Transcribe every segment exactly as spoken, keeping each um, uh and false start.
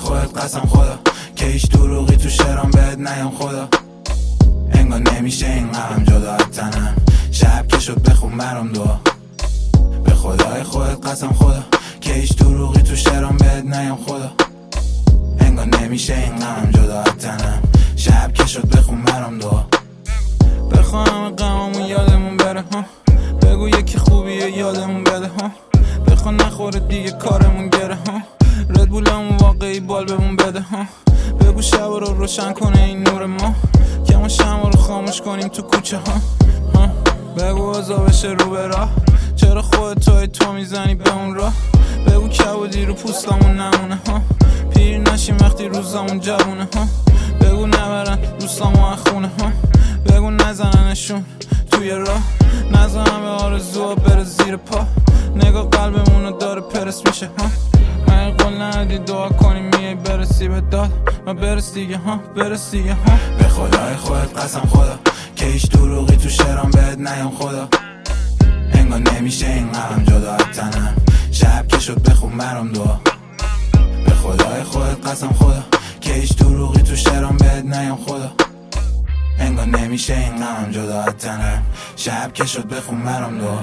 خودت قسم خدا که هیچ دروغی تو شعرام بهت نیام خدا. انگار نمیشه این غمم جدا از تنم، شب که شد بخون برام دعا. به خدای خودت قسم خدا که هیچ دروغی تو شعرام بهت نیام خدا. انگار نمیشه این غمم جدا از تنم، شب که شد بخون برام دعا. بخواه همه غممون یادمون بره ها، بگو یکی خوبیه یادمون بده ها. بخواه نخوره دیگه کارمون گره ها، ردبولمون واقعی بال بهمون بده ها. بگو شب رو روشن کنه این نور ما، که ما شمع رو خاموش کنیم تو کوچه ها, ها. بگو ازا بشه رو به راه، چرا خودت توی تو میزنی به اون راه. بگو کبودی رو پوستمون نمونه ها، پیر نشیم وقتی روزمون جوونه ها. بگو نبرن دوستامو از خونه ها، بگو نزننشون توی راه. نزن همه آرزوها بره زیر پا، نگاه قلبمونو داره پرس میشه ها. من قول ندی دعا کنی میای برسی به داد، ما برس دیگه ها، برس دیگه ها. به خدای خودت قسم خدا که هیچ دروغی تو شعرام بهت نیام خدا. انگار نمیشه این غمم جدا از تنم، شب که شد بخون برام دعا. به خدای خودت قسم خدا که هیچ دروغی تو شعرام بهت نیام خدا. انگار نمیشه این غمم جدا از تنم، شب که شد بخون برام دعا.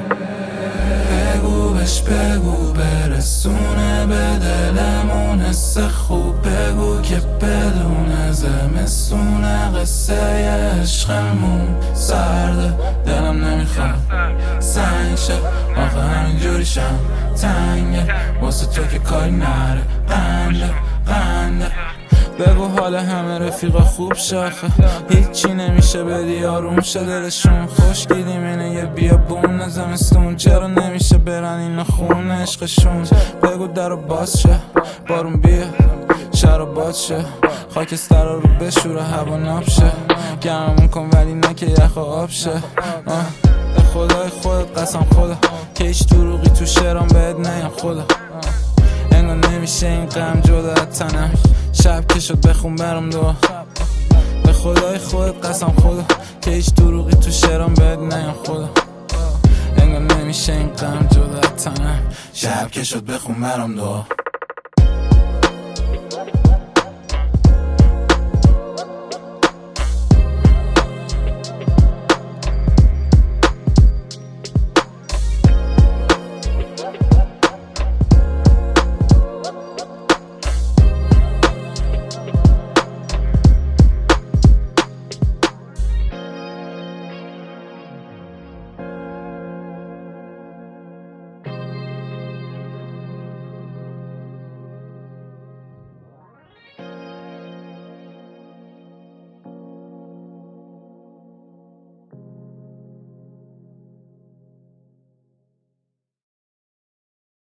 بگو بهش بگو برسونه به دلمون حس خوب، بگو که بدون زمستونه قصه عشقمون سرده. دلم نمیخواد سنگ شه، آخه همینجوری شم تنگه واسه تو که کاری نره. قنده قنده بگو حال همه رفیقا خوب شاخه، هیچی نمیشه بدی آروم شه دلشون. خوش دیدیم اینه یه بیابون زمستون، چرا نمیشه برن اینا خون عشقشون. بگو درو باز شه بارون بیا شهر باد شه، خاکستر رو بشوره هوا ناب شه. گرممون کن ولی نه که یخ و آب شه. به خدای خودت قسم خدا که هیچ دروغی تو شعرام بهت نیام خدا. انگار نمیشه این غم جدا از تنم، شب که شد بخون برام دعا. به خدای خودت قسم خدا که هیچ دروغی تو شعرام بهت نیام خدا. انگار نمیشه این غم جدا از تنم، شب که شد بخون برام دعا.